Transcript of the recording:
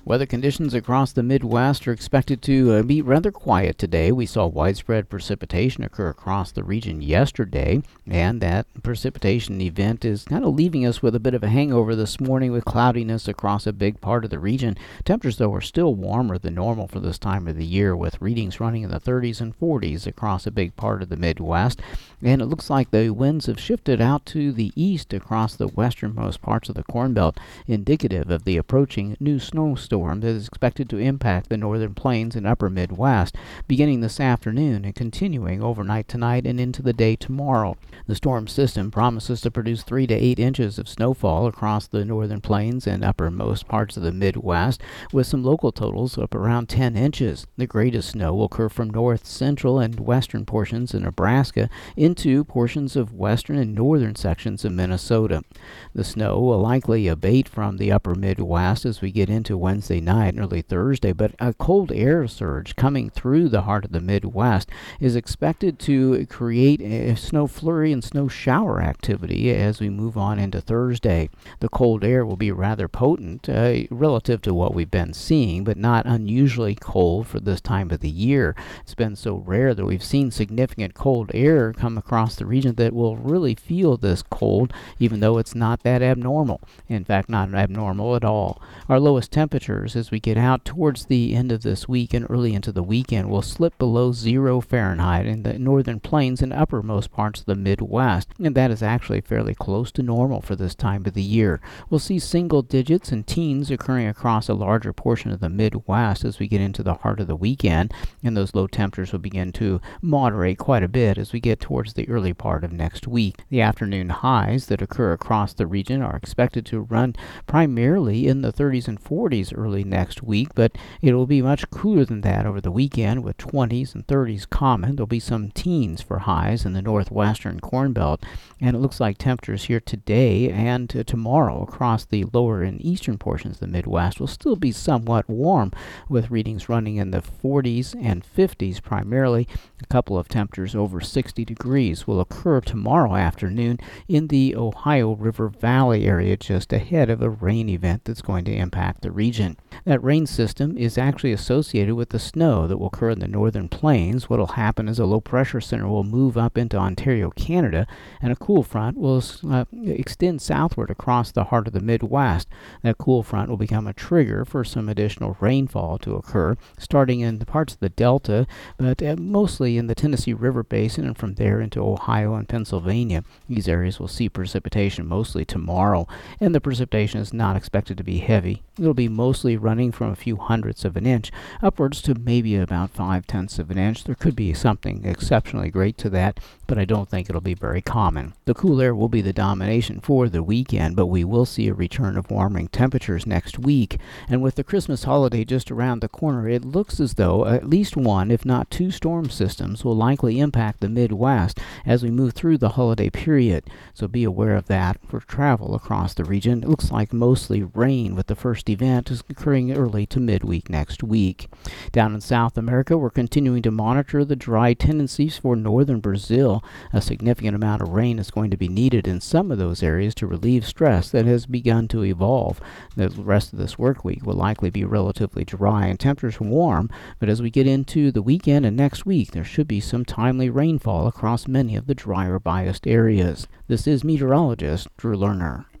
Weather conditions across the Midwest are expected to be rather quiet today. We saw widespread precipitation occur across the region yesterday, and that precipitation event is kind of leaving us with a bit of a hangover this morning with cloudiness across a big part of the region. Temperatures, though, are still warmer than normal for this time of the year, with readings running in the 30s and 40s across a big part of the Midwest. And it looks like the winds have shifted out to the east across the westernmost parts of the Corn Belt, indicative of the approaching new snowstorm that is expected to impact the northern plains and upper Midwest beginning this afternoon and continuing overnight tonight and into the day tomorrow. The storm system promises to produce 3 to 8 inches of snowfall across the northern plains and uppermost parts of the Midwest, with some local totals up around 10 inches. The greatest snow will occur from north, central, and western portions of Nebraska into portions of western and northern sections of Minnesota. The snow will likely abate from the upper Midwest as we get into Wednesday night and early Thursday, but a cold air surge coming through the heart of the Midwest is expected to create a snow flurry and snow shower activity as we move on into Thursday. The cold air will be rather potent relative to what we've been seeing, but not unusually cold for this time of the year. It's been so rare that we've seen significant cold air come across the region that we'll really feel this cold, even though it's not that abnormal. In fact, not abnormal at all. Our lowest temperatures as we get out towards the end of this week and early into the weekend will slip below 0 Fahrenheit in the northern plains and uppermost parts of the Midwest, and that is actually fairly close to normal for this time of the year. We'll see single digits and teens occurring across a larger portion of the Midwest as we get into the heart of the weekend, and those low temperatures will begin to moderate quite a bit as we get towards the early part of next week. The afternoon highs that occur across the region are expected to run primarily in the 30s and 40s early next week, but it will be much cooler than that over the weekend, with 20s and 30s common. There'll be some teens for highs in the northwestern Corn Belt, and it looks like temperatures here today and tomorrow across the lower and eastern portions of the Midwest will still be somewhat warm, with readings running in the 40s and 50s primarily. A couple of temperatures over 60 degrees will occur tomorrow afternoon in the Ohio River Valley area, just ahead of a rain event that's going to impact the region. That rain system is actually associated with the snow that will occur in the northern plains. What will happen is a low pressure center will move up into Ontario, Canada, and a cool front will extend southward across the heart of the Midwest. That cool front will become a trigger for some additional rainfall to occur, starting in the parts of the Delta, but mostly in the Tennessee River Basin and from there into Ohio and Pennsylvania. These areas will see precipitation mostly tomorrow, and the precipitation is not expected to be heavy. It'll be mostly running from a few hundredths of an inch upwards to maybe about 5/10 of an inch. There could be something exceptionally great to that, but I don't think it'll be very common. The cool air will be the domination for the weekend, but we will see a return of warming temperatures next week. And with the Christmas holiday just around the corner, it looks as though at least one, if not two storm systems will likely impact the Midwest as we move through the holiday period. So be aware of that for travel across the region. It looks like mostly rain, with the first event is occurring early to midweek next week. Down in South America, we're continuing to monitor the dry tendencies for northern Brazil. A significant amount of rain is going to be needed in some of those areas to relieve stress that has begun to evolve. The rest of this work week will likely be relatively dry and temperatures warm, but as we get into the weekend and next week, there should be some timely rainfall across many of the drier biased areas. This is meteorologist Drew Lerner.